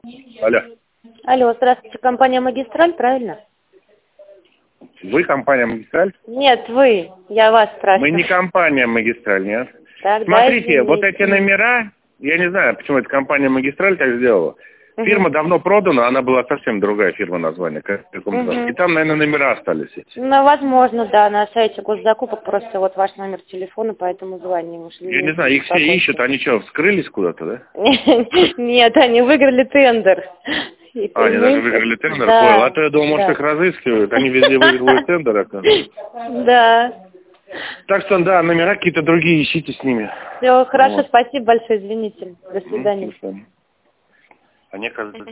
Алло. Алло, здравствуйте, компания «Магистраль», правильно? Вы компания «Магистраль»? Нет, вы. Я вас спрашиваю. Мы не компания «Магистраль», нет. Тогда Смотрите, извините. вот эти номера, я не знаю, почему эта компания «Магистраль» так сделала. Фирма давно продана, она была совсем другая фирма название. И там, наверное, номера остались эти. Ну, возможно, да, на сайте госзакупок просто вот ваш номер телефона, поэтому звоним. Я не знаю, их все ищут, они что, вскрылись куда-то, да? Нет, они выиграли тендер. Они даже выиграли тендер, Да, понял. А то я думал, может, да. их разыскивают, они везде выигрывают тендер, оказывается. Да. Так что, да, номера какие-то другие, ищите с ними. Все, хорошо, Вот. спасибо большое, извините. До свидания. До свидания. Они, оказывается,